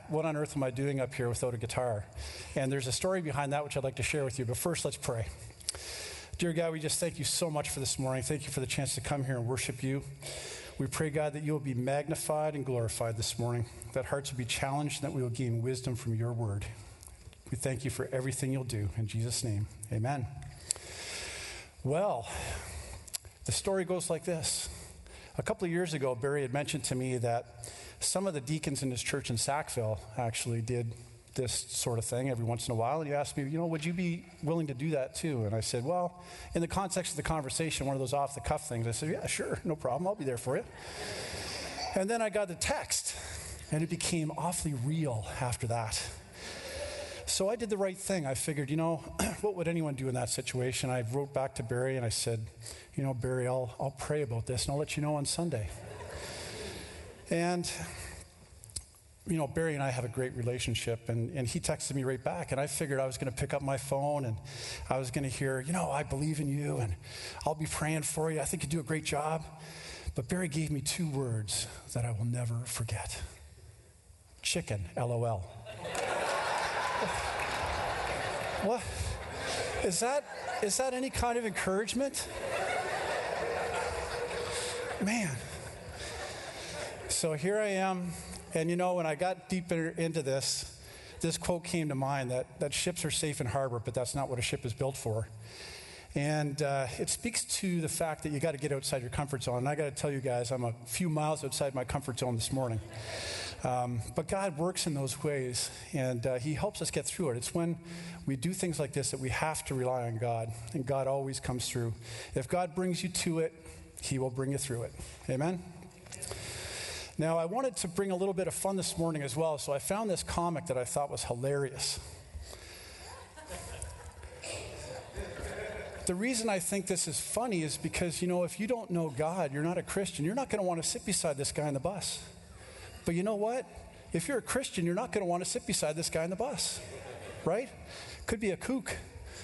what on earth am I doing up here without a guitar? And there's a story behind that which I'd like to share with you. But first, let's pray. Dear God, we just thank you so much for this morning. Thank you for the chance to come here and worship you. We pray, God, that you will be magnified and glorified this morning, that hearts will be challenged, and that we will gain wisdom from your word. We thank you for everything you'll do. In Jesus' name, amen. Well, the story goes like this. A couple of years ago, Barry had mentioned to me that some of the deacons in his church in Sackville actually did this sort of thing every once in a while. And he asked me, would you be willing to do that too? And I said, well, in the context of the conversation, one of those off-the-cuff things, I said, yeah, sure, no problem. I'll be there for you. And then I got the text, and it became awfully real after that. So I did the right thing. I figured, what would anyone do in that situation? I wrote back to Barry, and I said, Barry, I'll pray about this, and I'll let you know on Sunday. And Barry and I have a great relationship, and he texted me right back, and I figured I was going to pick up my phone, and I was going to hear, I believe in you, and I'll be praying for you. I think you do a great job. But Barry gave me 2 words that I will never forget. Chicken, LOL. What? Is that any kind of encouragement? Man. So here I am, and when I got deeper into this quote came to mind that ships are safe in harbor, but that's not what a ship is built for. And it speaks to the fact that you got to get outside your comfort zone. And I got to tell you guys, I'm a few miles outside my comfort zone this morning. But God works in those ways, and he helps us get through it. It's when we do things like this that we have to rely on God, and God always comes through. If God brings you to it, he will bring you through it. Amen? Now, I wanted to bring a little bit of fun this morning as well, so I found this comic that I thought was hilarious. The reason I think this is funny is because, if you don't know God, you're not a Christian, you're not going to want to sit beside this guy in the bus. But you know what? If you're a Christian, you're not going to want to sit beside this guy in the bus, right? Could be a kook.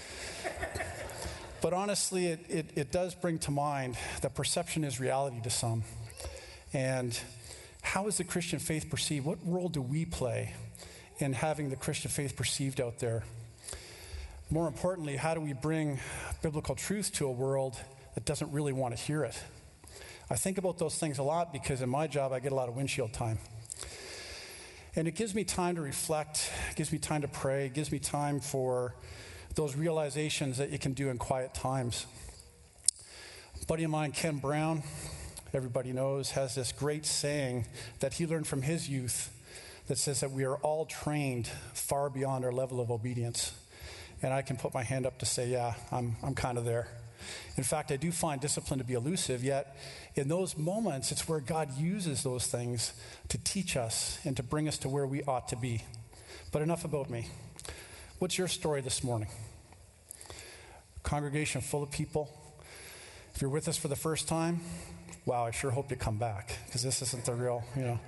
But honestly, it does bring to mind that perception is reality to some. And how is the Christian faith perceived? What role do we play in having the Christian faith perceived out there? More importantly, how do we bring biblical truth to a world that doesn't really want to hear it? I think about those things a lot because in my job, I get a lot of windshield time. And it gives me time to reflect, it gives me time to pray, it gives me time for those realizations that you can do in quiet times. A buddy of mine, Ken Brown, everybody knows, has this great saying that he learned from his youth that says that we are all trained far beyond our level of obedience. And I can put my hand up to say, yeah, I'm kind of there. In fact, I do find discipline to be elusive, yet in those moments, it's where God uses those things to teach us and to bring us to where we ought to be. But enough about me. What's your story this morning? Congregation full of people. If you're with us for the first time, wow, I sure hope you come back, because this isn't the real,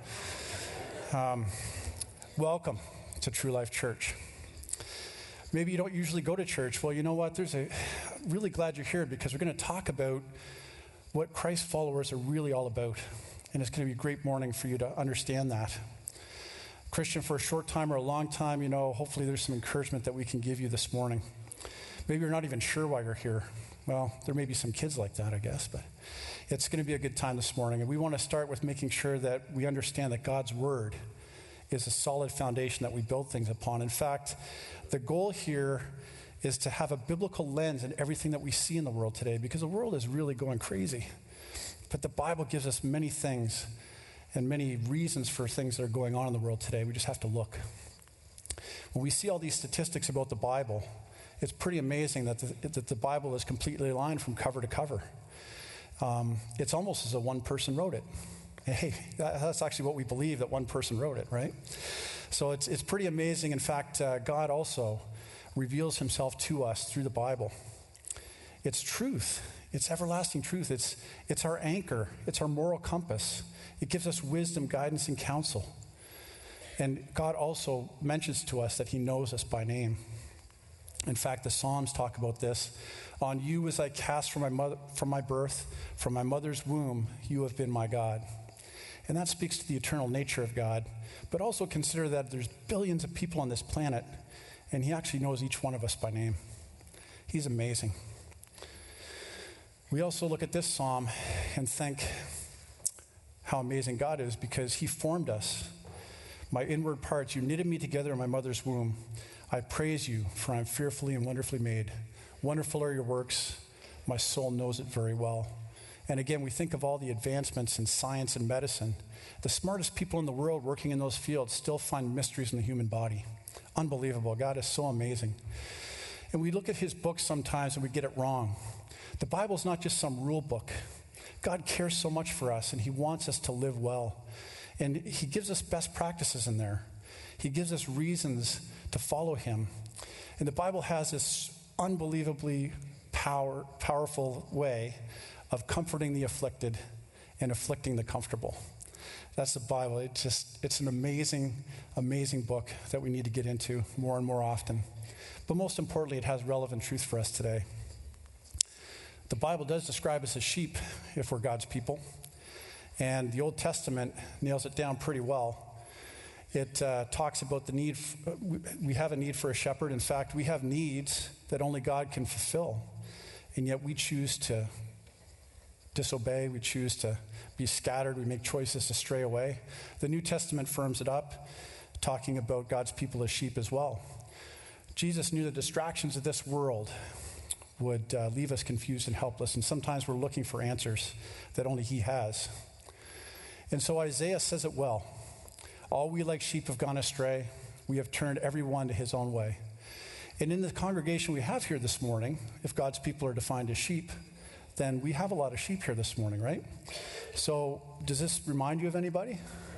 Welcome to True Life Church. Maybe you don't usually go to church. Well, you know what? Really glad you're here, because we're going to talk about what Christ followers are really all about. And it's going to be a great morning for you to understand that. Christian for a short time or a long time, hopefully there's some encouragement that we can give you this morning. Maybe you're not even sure why you're here. Well, there may be some kids like that, I guess, but it's going to be a good time this morning. And we want to start with making sure that we understand that God's Word is a solid foundation that we build things upon. In fact, the goal here is to have a biblical lens in everything that we see in the world today, because the world is really going crazy. But the Bible gives us many things and many reasons for things that are going on in the world today. We just have to look. When we see all these statistics about the Bible, it's pretty amazing that the Bible is completely aligned from cover to cover. It's almost as though one person wrote it. Hey, that's actually what we believe, that one person wrote it, right? So it's pretty amazing. In fact, God also reveals himself to us through the Bible. It's truth. It's everlasting truth. It's our anchor. It's our moral compass. It gives us wisdom, guidance, and counsel. And God also mentions to us that he knows us by name. In fact, the Psalms talk about this. On you was I cast from my birth, from my mother's womb, you have been my God. And that speaks to the eternal nature of God. But also consider that there's billions of people on this planet, and he actually knows each one of us by name. He's amazing. We also look at this psalm and think how amazing God is because he formed us. My inward parts, you knitted me together in my mother's womb. I praise you, for I am fearfully and wonderfully made. Wonderful are your works. My soul knows it very well. And again, we think of all the advancements in science and medicine. The smartest people in the world working in those fields still find mysteries in the human body. Unbelievable. God is so amazing. And we look at his books sometimes and we get it wrong. The Bible's not just some rule book. God cares so much for us, and he wants us to live well. And he gives us best practices in there. He gives us reasons to follow him. And the Bible has this unbelievably powerful way of comforting the afflicted and afflicting the comfortable. That's the Bible. It's an amazing, amazing book that we need to get into more and more often. But most importantly, it has relevant truth for us today. The Bible does describe us as sheep if we're God's people. And the Old Testament nails it down pretty well. It talks about the need. We have a need for a shepherd. In fact, we have needs that only God can fulfill. And yet we choose to disobey. We choose to be scattered. We make choices to stray away. The New Testament firms it up, talking about God's people as sheep as well. Jesus knew the distractions of this world would leave us confused and helpless. And sometimes we're looking for answers that only he has. And so Isaiah says it well. All we like sheep have gone astray. We have turned every one to his own way. And in the congregation we have here this morning, if God's people are defined as sheep, then we have a lot of sheep here this morning, right? So does this remind you of anybody?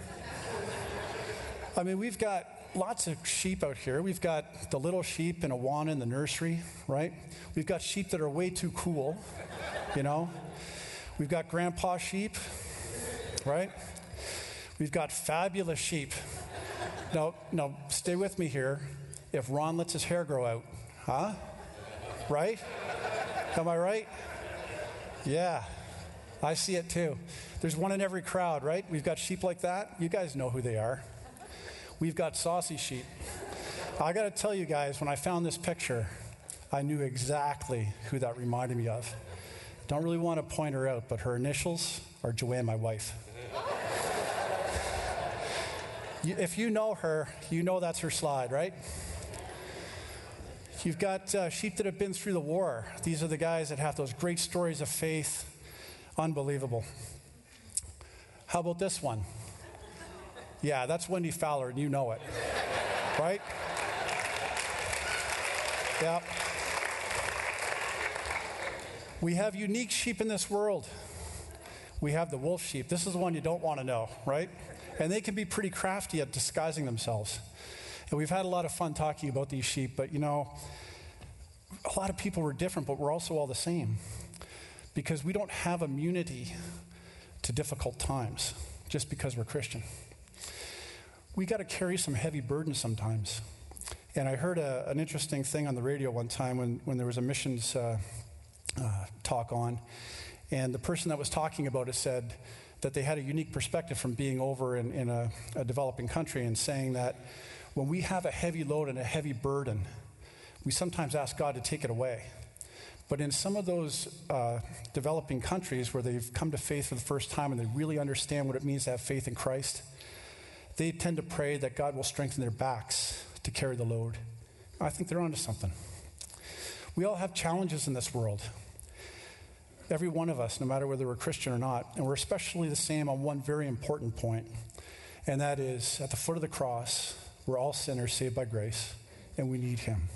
I mean, we've got lots of sheep out here. We've got the little sheep in Awana in the nursery, right? We've got sheep that are way too cool, you know? We've got grandpa sheep, right? We've got fabulous sheep. Now, stay with me here. If Ron lets his hair grow out, huh? Right? Am I right? Yeah, I see it too. There's one in every crowd, right? We've got sheep like that. You guys know who they are. We've got saucy sheep. I got to tell you guys, when I found this picture, I knew exactly who that reminded me of. Don't really want to point her out, but her initials are Joanne, my wife. If you know her, you know that's her slide, right? You've got sheep that have been through the war. These are the guys that have those great stories of faith. Unbelievable. How about this one? Yeah, that's Wendy Fowler, and you know it, right? Yeah. We have unique sheep in this world. We have the wolf sheep. This is the one you don't want to know, right? And they can be pretty crafty at disguising themselves. And we've had a lot of fun talking about these sheep, but you know, a lot of people were different, but we're also all the same. Because we don't have immunity to difficult times just because we're Christian. We got to carry some heavy burdens sometimes. And I heard an interesting thing on the radio one time when there was a missions talk on. And the person that was talking about it said that they had a unique perspective from being over in a developing country and saying that when we have a heavy load and a heavy burden, we sometimes ask God to take it away. But in some of those developing countries where they've come to faith for the first time and they really understand what it means to have faith in Christ, they tend to pray that God will strengthen their backs to carry the load. I think they're onto something. We all have challenges in this world. Every one of us, no matter whether we're Christian or not. And we're especially the same on one very important point. And that is, at the foot of the cross, we're all sinners saved by grace, and we need him.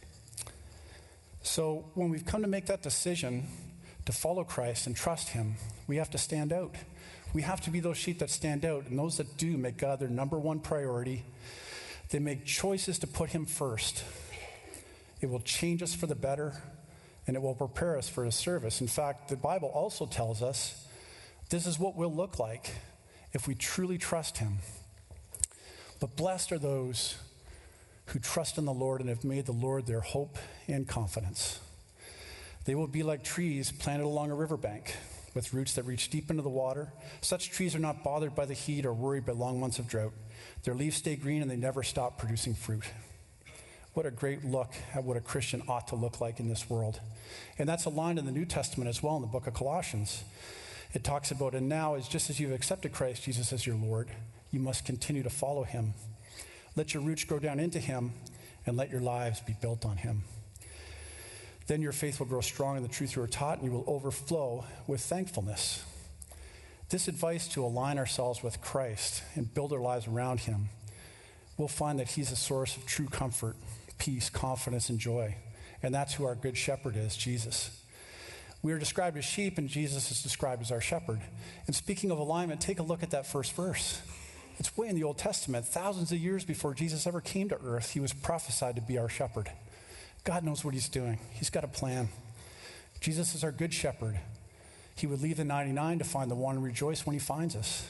So when we've come to make that decision to follow Christ and trust him, we have to stand out. We have to be those sheep that stand out, and those that do make God their number one priority. They make choices to put him first. It will change us for the better, and it will prepare us for his service. In fact, the Bible also tells us this is what we'll look like if we truly trust him. But blessed are those who trust in the Lord and have made the Lord their hope and confidence. They will be like trees planted along a riverbank. with roots that reach deep into the water. Such trees are not bothered by the heat or worried by long months of drought. Their leaves stay green and they never stop producing fruit. What a great look at what a Christian ought to look like in this world. And that's a line in the New Testament as well in the book of Colossians. It talks about, and now, just as you've accepted Christ Jesus as your Lord, you must continue to follow him. Let your roots grow down into him, and let your lives be built on him. Then your faith will grow strong in the truth you are taught, and you will overflow with thankfulness. This advice to align ourselves with Christ and build our lives around him, we'll find that he's a source of true comfort, peace, confidence, and joy. And that's who our good shepherd is, Jesus. We are described as sheep, and Jesus is described as our shepherd. And speaking of alignment, take a look at that first verse. It's way in the Old Testament. Thousands of years before Jesus ever came to earth, he was prophesied to be our shepherd. God knows what he's doing. He's got a plan. Jesus is our good shepherd. He would leave the 99 to find the one and rejoice when he finds us.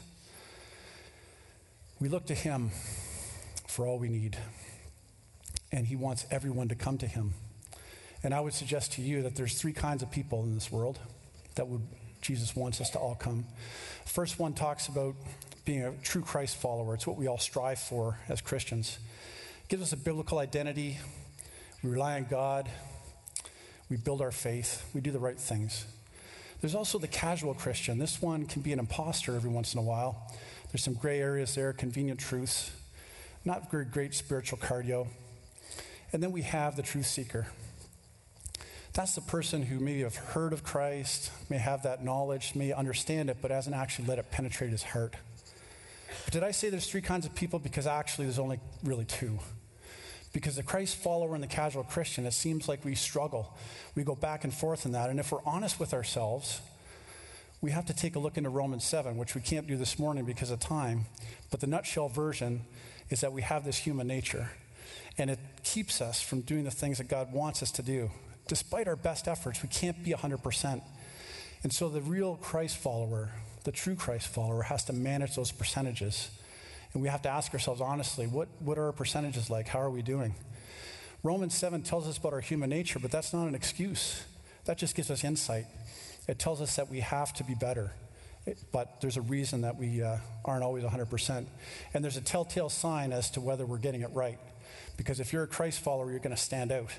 We look to him for all we need, and he wants everyone to come to him. And I would suggest to you that there's three kinds of people in this world that Jesus wants us to all come. First one talks about being a true Christ follower. It's what we all strive for as Christians. It gives us a biblical identity. We rely on God. We build our faith. We do the right things. There's also the casual Christian. This one can be an imposter every once in a while. There's some gray areas there, convenient truths, not very great spiritual cardio. And then we have the truth seeker. That's the person who maybe have heard of Christ, may have that knowledge, may understand it, but hasn't actually let it penetrate his heart. But did I say there's three kinds of people? Because actually there's only really two. Because the Christ follower and the casual Christian, it seems like we struggle. We go back and forth in that. And if we're honest with ourselves, we have to take a look into Romans 7, which we can't do this morning because of time. But the nutshell version is that we have this human nature. And it keeps us from doing the things that God wants us to do. Despite our best efforts, we can't be 100%. And so the real Christ follower, the true Christ follower, has to manage those percentages. And we have to ask ourselves honestly, what are our percentages like? How are we doing? Romans 7 tells us about our human nature, but that's not an excuse. That just gives us insight. It tells us that we have to be better. But there's a reason that we aren't always 100%. And there's a telltale sign as to whether we're getting it right. Because if you're a Christ follower, you're going to stand out.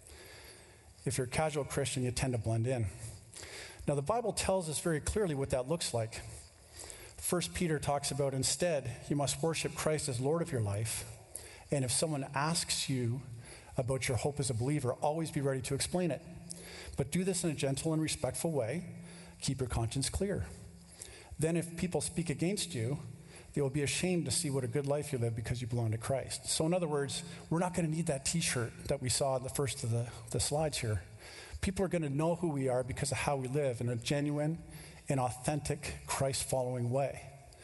If you're a casual Christian, you tend to blend in. Now, the Bible tells us very clearly what that looks like. 1 Peter talks about, instead, you must worship Christ as Lord of your life. And if someone asks you about your hope as a believer, always be ready to explain it. But do this in a gentle and respectful way. Keep your conscience clear. Then if people speak against you, they will be ashamed to see what a good life you live because you belong to Christ. So in other words, we're not going to need that t-shirt that we saw in the first of the slides here. People are going to know who we are because of how we live in a genuine and authentic Christ-following way.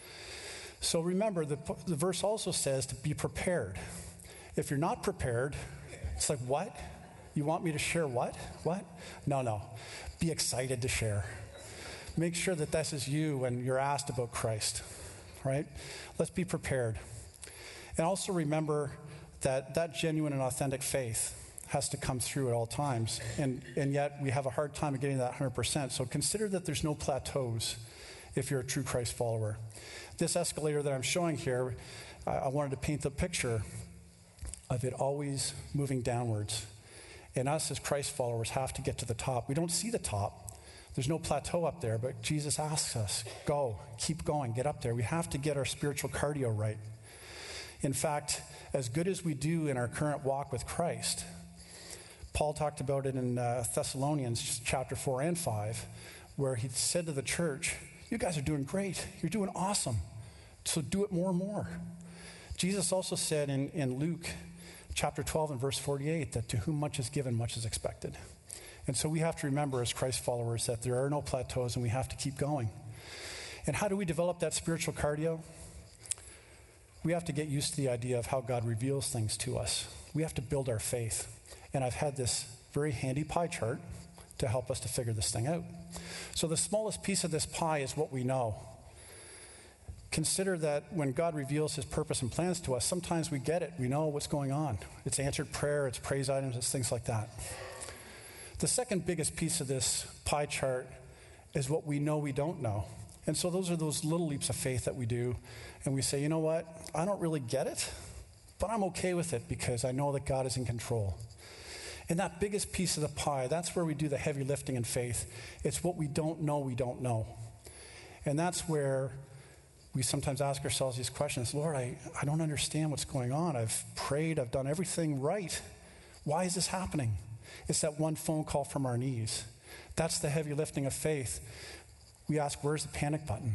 So remember, the verse also says to be prepared. If you're not prepared, it's like, what? You want me to share what? What? No. Be excited to share. Make sure that this is you when you're asked about Christ. Right? Let's be prepared. And also remember that genuine and authentic faith has to come through at all times. And yet we have a hard time of getting that 100%. So consider that there's no plateaus if you're a true Christ follower. This escalator that I'm showing here, I wanted to paint the picture of it always moving downwards. And us as Christ followers have to get to the top. We don't see the top. There's no plateau up there, but Jesus asks us, go, keep going, get up there. We have to get our spiritual cardio right. In fact, as good as we do in our current walk with Christ, Paul talked about it in Thessalonians chapter 4 and 5, where he said to the church, you guys are doing great. You're doing awesome. So do it more and more. Jesus also said in Luke chapter 12 and verse 48 that to whom much is given, much is expected. And so we have to remember as Christ followers that there are no plateaus and we have to keep going. And how do we develop that spiritual cardio? We have to get used to the idea of how God reveals things to us. We have to build our faith. And I've had this very handy pie chart to help us to figure this thing out. So the smallest piece of this pie is what we know. Consider that when God reveals his purpose and plans to us, sometimes we get it. We know what's going on. It's answered prayer, it's praise items, it's things like that. The second biggest piece of this pie chart is what we know we don't know. And so those are those little leaps of faith that we do. And we say, you know what? I don't really get it, but I'm okay with it because I know that God is in control. And that biggest piece of the pie, that's where we do the heavy lifting in faith. It's what we don't know. And that's where we sometimes ask ourselves these questions. Lord, I don't understand what's going on. I've prayed. I've done everything right. Why is this happening? It's that one phone call from our knees. That's the heavy lifting of faith. We ask, where's the panic button?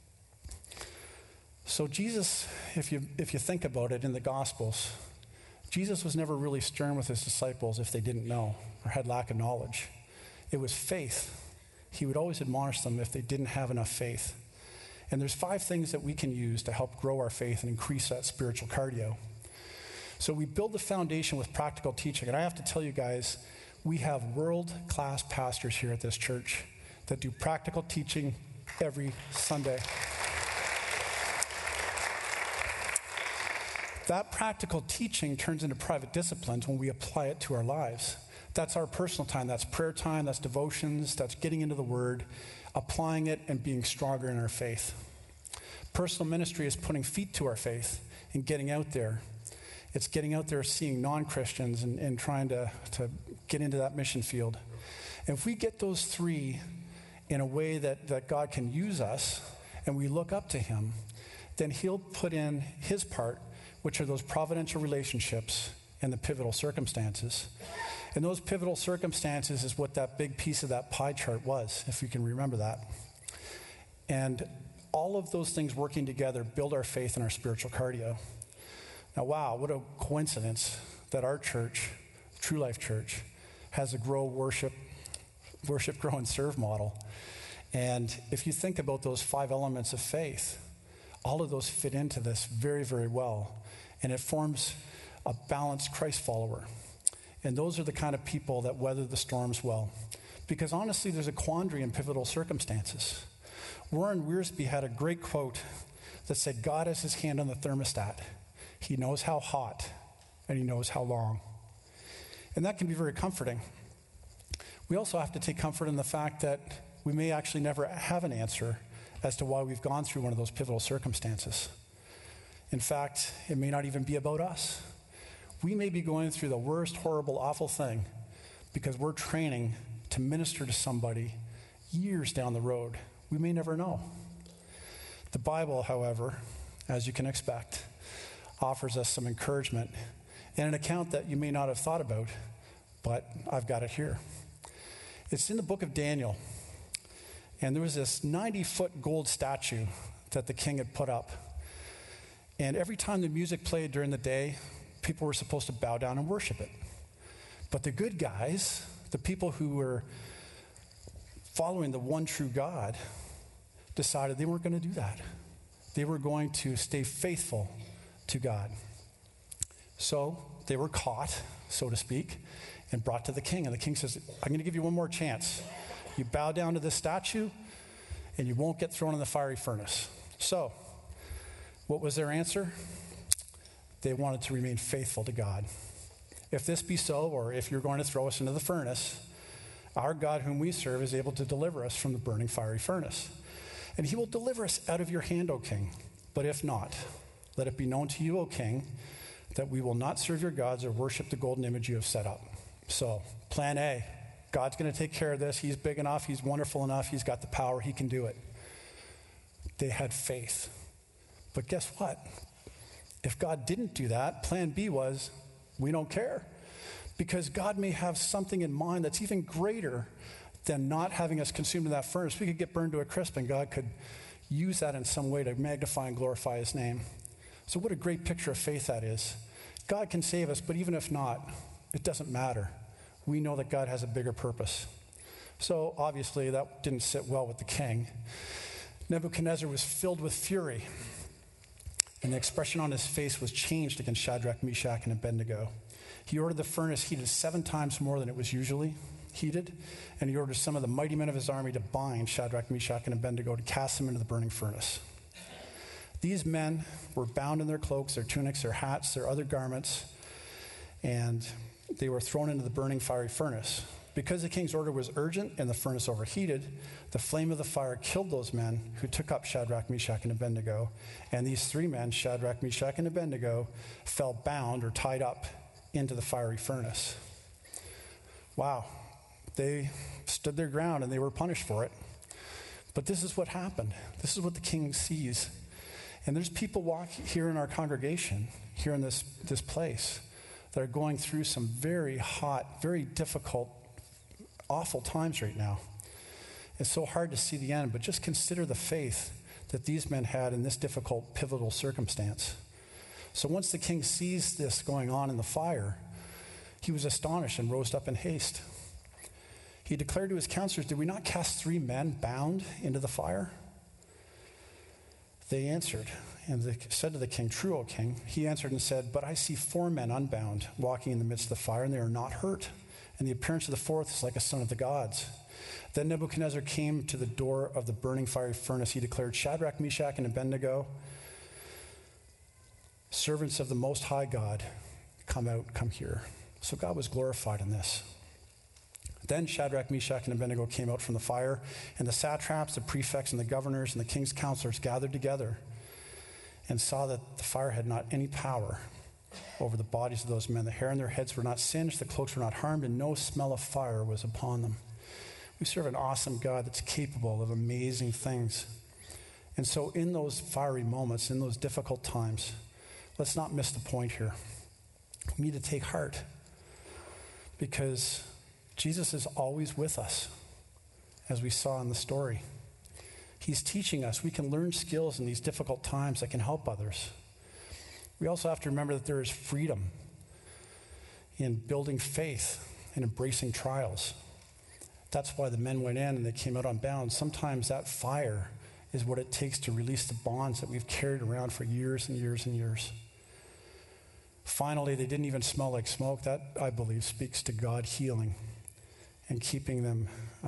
So Jesus, if you think about it in the Gospels, Jesus was never really stern with his disciples if they didn't know or had lack of knowledge. It was faith. He would always admonish them if they didn't have enough faith. And there's 5 things that we can use to help grow our faith and increase that spiritual cardio. So we build the foundation with practical teaching. And I have to tell you guys, we have world-class pastors here at this church that do practical teaching every Sunday. That practical teaching turns into private disciplines when we apply it to our lives. That's our personal time. That's prayer time. That's devotions. That's getting into the Word, applying it, and being stronger in our faith. Personal ministry is putting feet to our faith and getting out there. It's getting out there, seeing non-Christians and trying to get into that mission field. And if we get those 3 in a way that God can use us and we look up to him, then he'll put in his part, which are those providential relationships and the pivotal circumstances. And those pivotal circumstances is what that big piece of that pie chart was, if you can remember that. And all of those things working together build our faith and our spiritual cardio. Now, wow, what a coincidence that our church, True Life Church, has a grow, worship, grow, and serve model. And if you think about those 5 elements of faith, all of those fit into this very, very well. And it forms a balanced Christ follower. And those are the kind of people that weather the storms well. Because honestly, there's a quandary in pivotal circumstances. Warren Wiersbe had a great quote that said, God has his hand on the thermostat. He knows how hot, and he knows how long. And that can be very comforting. We also have to take comfort in the fact that we may actually never have an answer as to why we've gone through one of those pivotal circumstances. In fact, it may not even be about us. We may be going through the worst, horrible, awful thing because we're training to minister to somebody years down the road. We may never know. The Bible, however, as you can expect, offers us some encouragement and an account that you may not have thought about, but I've got it here. It's in the book of Daniel, and there was this 90-foot gold statue that the king had put up. And every time the music played during the day, people were supposed to bow down and worship it. But the good guys, the people who were following the one true God, decided they weren't going to do that. They were going to stay faithful to God. So they were caught, so to speak, and brought to the king. And the king says, I'm going to give you one more chance. You bow down to this statue, and you won't get thrown in the fiery furnace. So, what was their answer? They wanted to remain faithful to God. If this be so, or if you're going to throw us into the furnace, our God whom we serve is able to deliver us from the burning fiery furnace. And he will deliver us out of your hand, O king. But if not, let it be known to you, O king, that we will not serve your gods or worship the golden image you have set up. So, plan A. God's going to take care of this. He's big enough. He's wonderful enough. He's got the power. He can do it. They had faith. But guess what? If God didn't do that, plan B was, we don't care. Because God may have something in mind that's even greater than not having us consumed in that furnace. We could get burned to a crisp, and God could use that in some way to magnify and glorify his name. So what a great picture of faith that is. God can save us, but even if not, it doesn't matter. We know that God has a bigger purpose. So obviously that didn't sit well with the king. Nebuchadnezzar was filled with fury, and the expression on his face was changed against Shadrach, Meshach, and Abednego. He ordered the furnace heated 7 times more than it was usually heated, and he ordered some of the mighty men of his army to bind Shadrach, Meshach, and Abednego to cast them into the burning furnace. These men were bound in their cloaks, their tunics, their hats, their other garments, and they were thrown into the burning fiery furnace. Because the king's order was urgent and the furnace overheated, the flame of the fire killed those men who took up Shadrach, Meshach, and Abednego. And these 3 men, Shadrach, Meshach, and Abednego, fell bound or tied up into the fiery furnace. Wow. They stood their ground and they were punished for it. But this is what happened. This is what the king sees. And there's people walking here in our congregation, here in this place, that are going through some very hot, very difficult, awful times right now. It's so hard to see the end, but just consider the faith that these men had in this difficult, pivotal circumstance. So once the king sees this going on in the fire, he was astonished and rose up in haste. He declared to his counselors, "Did we not cast 3 men bound into the fire?" They answered, and they said to the king, "True, O king." He answered and said, "But I see 4 men unbound, walking in the midst of the fire, and they are not hurt. And the appearance of the 4th is like a son of the gods." Then Nebuchadnezzar came to the door of the burning fiery furnace. He declared, "Shadrach, Meshach, and Abednego, servants of the Most High God, come out, come here." So God was glorified in this. Then Shadrach, Meshach, and Abednego came out from the fire, and the satraps, the prefects, and the governors, and the king's counselors gathered together and saw that the fire had not any power over the bodies of those men. The hair on their heads were not singed, the cloaks were not harmed, and no smell of fire was upon them. We serve an awesome God that's capable of amazing things. And so in those fiery moments, in those difficult times, let's not miss the point here. We need to take heart, because Jesus is always with us, as we saw in the story. He's teaching us. We can learn skills in these difficult times that can help others. We also have to remember that there is freedom in building faith and embracing trials. That's why the men went in and they came out unbound. Sometimes that fire is what it takes to release the bonds that we've carried around for years and years and years. Finally, they didn't even smell like smoke. That, I believe, speaks to God healing and keeping them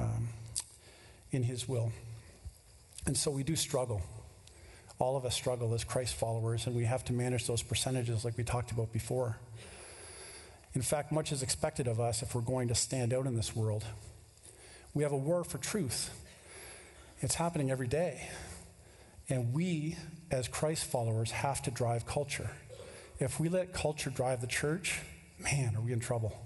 in his will. And so we do struggle. All of us struggle as Christ followers, and we have to manage those percentages like we talked about before. In fact, much is expected of us if we're going to stand out in this world. We have a war for truth. It's happening every day. And we, as Christ followers, have to drive culture. If we let culture drive the church, man, are we in trouble.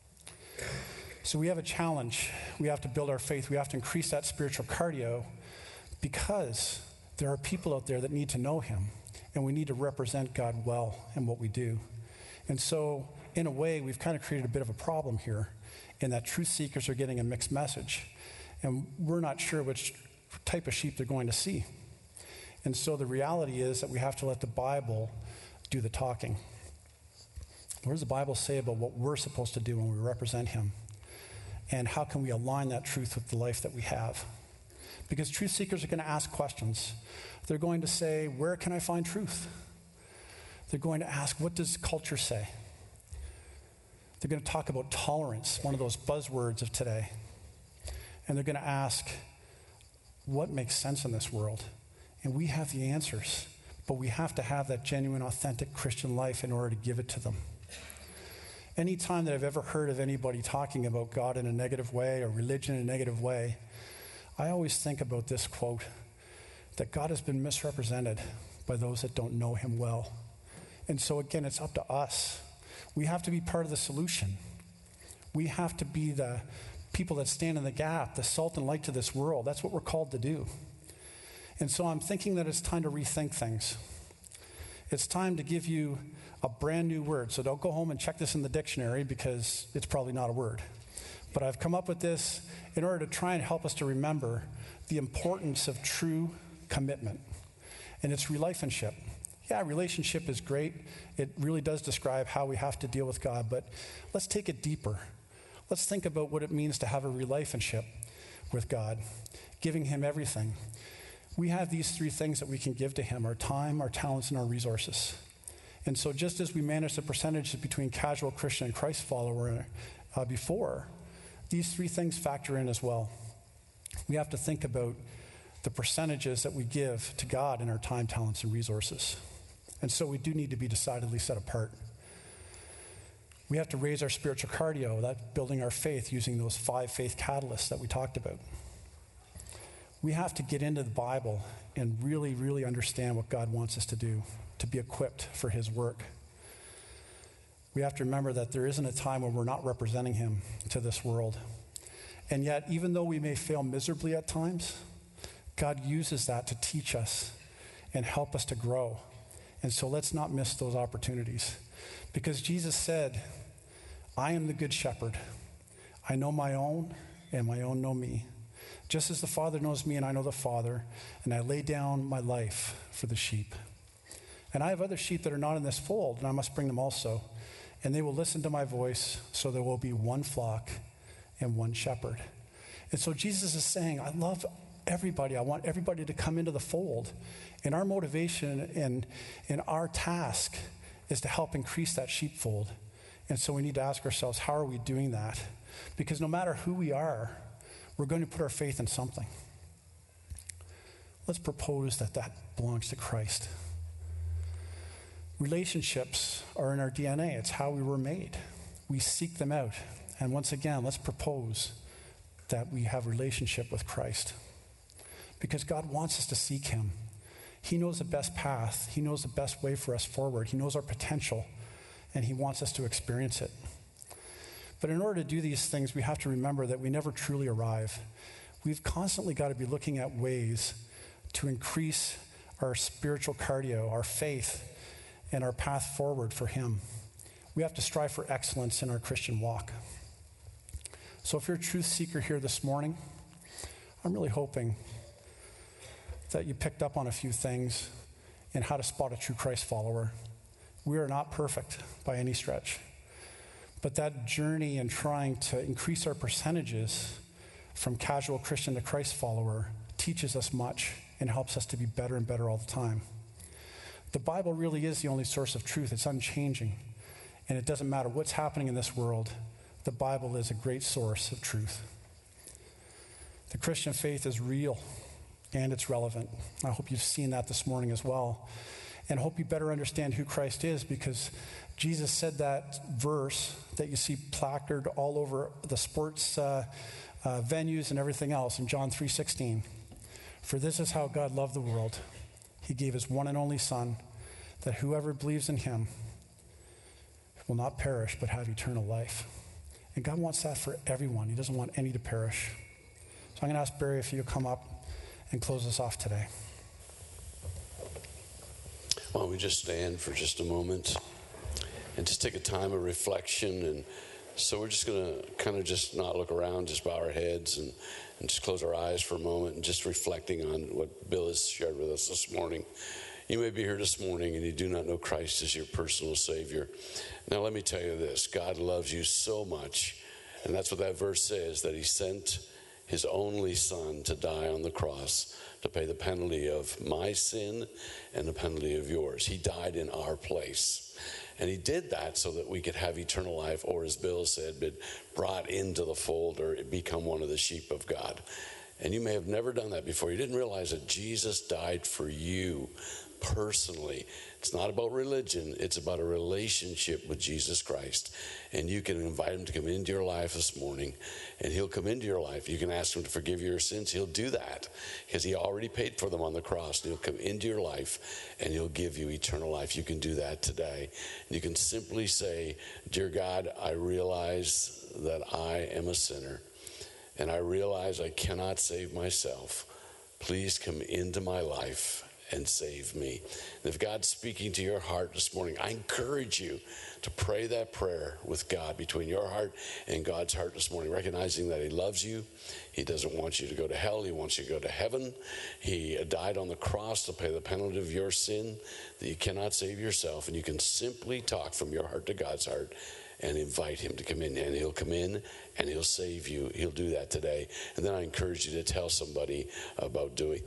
So we have a challenge. We have to build our faith. We have to increase that spiritual cardio, because there are people out there that need to know him, and we need to represent God well in what we do. And so, in a way, we've kind of created a bit of a problem here, in that truth seekers are getting a mixed message, and we're not sure which type of sheep they're going to see. And so the reality is that we have to let the Bible do the talking. What does the Bible say about what we're supposed to do when we represent him? And how can we align that truth with the life that we have? Because truth seekers are going to ask questions. They're going to say, where can I find truth? They're going to ask, what does culture say? They're going to talk about tolerance, one of those buzzwords of today. And they're going to ask, what makes sense in this world? And we have the answers, but we have to have that genuine, authentic Christian life in order to give it to them. Any time that I've ever heard of anybody talking about God in a negative way or religion in a negative way, I always think about this quote, that God has been misrepresented by those that don't know him well. And so again, it's up to us. We have to be part of the solution. We have to be the people that stand in the gap, the salt and light to this world. That's what we're called to do. And so I'm thinking that it's time to rethink things. It's time to give you a brand new word. So don't go home and check this in the dictionary, because it's probably not a word. But I've come up with this in order to try and help us to remember the importance of true commitment. And it's relationship. Yeah, relationship is great. It really does describe how we have to deal with God. But let's take it deeper. Let's think about what it means to have a relationship with God, giving him everything. We have these 3 things that we can give to him: our time, our talents, and our resources. And so just as we manage the percentages between casual Christian and Christ follower before, these 3 things factor in as well. We have to think about the percentages that we give to God in our time, talents, and resources. And so we do need to be decidedly set apart. We have to raise our spiritual cardio, that's building our faith using those 5 faith catalysts that we talked about. We have to get into the Bible and really, really understand what God wants us to do to be equipped for his work. We have to remember that there isn't a time when we're not representing him to this world. And yet, even though we may fail miserably at times, God uses that to teach us and help us to grow. And so let's not miss those opportunities. Because Jesus said, I am the good shepherd. I know my own, and my own know me. Just as the Father knows me, and I know the Father, and I lay down my life for the sheep. And I have other sheep that are not in this fold, and I must bring them also. And they will listen to my voice, so there will be one flock and one shepherd. And so Jesus is saying, I love everybody. I want everybody to come into the fold. And our motivation and our task is to help increase that sheepfold. And so we need to ask ourselves, how are we doing that? Because no matter who we are, we're going to put our faith in something. Let's propose that belongs to Christ. Relationships are in our DNA. It's how we were made. We seek them out. And once again, let's propose that we have a relationship with Christ. Because God wants us to seek him. He knows the best path. He knows the best way for us forward. He knows our potential, and he wants us to experience it. But in order to do these things, we have to remember that we never truly arrive. We've constantly got to be looking at ways to increase our spiritual cardio, our faith, and our path forward for him. We have to strive for excellence in our Christian walk. So if you're a truth seeker here this morning, I'm really hoping that you picked up on a few things in how to spot a true Christ follower. We are not perfect by any stretch. But that journey in trying to increase our percentages from casual Christian to Christ follower teaches us much and helps us to be better and better all the time. The Bible really is the only source of truth. It's unchanging. And it doesn't matter what's happening in this world. The Bible is a great source of truth. The Christian faith is real and it's relevant. I hope you've seen that this morning as well. And hope you better understand who Christ is, because Jesus said that verse that you see placarded all over the sports venues and everything else in John 3:16. For this is how God loved the world. He gave his one and only Son, that whoever believes in him will not perish but have eternal life. And God wants that for everyone. He doesn't want any to perish. So I'm going to ask Barry if you'll come up and close us off today. Why don't we just stand for just a moment and just take a time of reflection. And so we're just going to kind of just not look around, just bow our heads and just close our eyes for a moment and just reflecting on what Bill has shared with us this morning. You may be here this morning and you do not know Christ as your personal Savior. Now let me tell you this, God loves you so much, and that's what that verse says, that he sent his only Son to die on the cross to pay the penalty of my sin and the penalty of yours. He died in our place. And he did that so that we could have eternal life, or as Bill said, been brought into the fold or become one of the sheep of God. And you may have never done that before. You didn't realize that Jesus died for you personally. It's not about religion. It's about a relationship with Jesus Christ. And you can invite him to come into your life this morning, and he'll come into your life. You can ask him to forgive you your sins. He'll do that because he already paid for them on the cross. And he'll come into your life, and he'll give you eternal life. You can do that today. And you can simply say, Dear God, I realize that I am a sinner, and I realize I cannot save myself. Please come into my life and save me. And if God's speaking to your heart this morning, I encourage you to pray that prayer with God between your heart and God's heart this morning, recognizing that he loves you. He doesn't want you to go to hell. He wants you to go to heaven. He died on the cross to pay the penalty of your sin, that you cannot save yourself. And you can simply talk from your heart to God's heart and invite him to come in, and he'll come in and he'll save you. He'll do that today. And then I encourage you to tell somebody about doing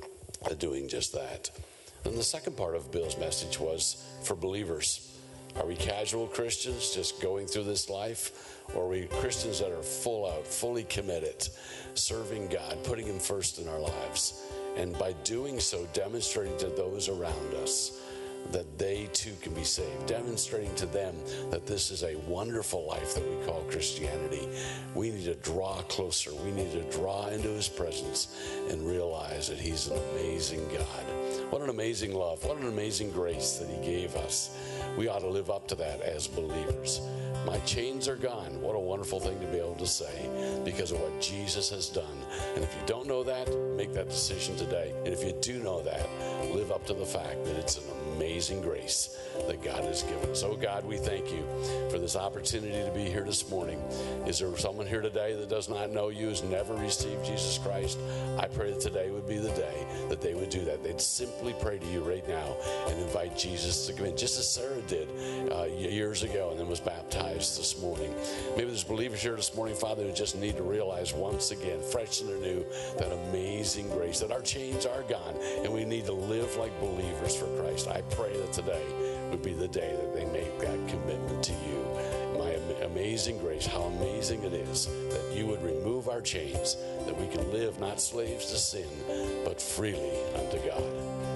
just that. And the second part of Bill's message was for believers. Are we casual Christians just going through this life? Or are we Christians that are full out, fully committed, serving God, putting him first in our lives? And by doing so, demonstrating to those around us that they too can be saved, demonstrating to them that this is a wonderful life that we call Christianity. We need to draw closer. We need to draw into his presence and realize that he's an amazing God. What an amazing love. What an amazing grace that he gave us. We ought to live up to that as believers. My chains are gone. What a wonderful thing to be able to say because of what Jesus has done. And if you don't know that, make that decision today. And if you do know that, live up to the fact that it's an amazing grace that God has given us. Oh God, we thank you for this opportunity to be here this morning. Is there someone here today that does not know you, has never received Jesus Christ? I pray that today would be the day that they would do that. They'd simply pray to you right now and invite Jesus to come in, just as Sarah did years ago and then was baptized this morning. Maybe there's believers here this morning, Father, who just need to realize once again, fresh and anew, that amazing grace, that our chains are gone and we need to live like believers for Christ. I pray that today would be the day that they make that commitment to you. My amazing grace, how amazing it is that you would remove our chains, that we can live not slaves to sin, but freely unto God.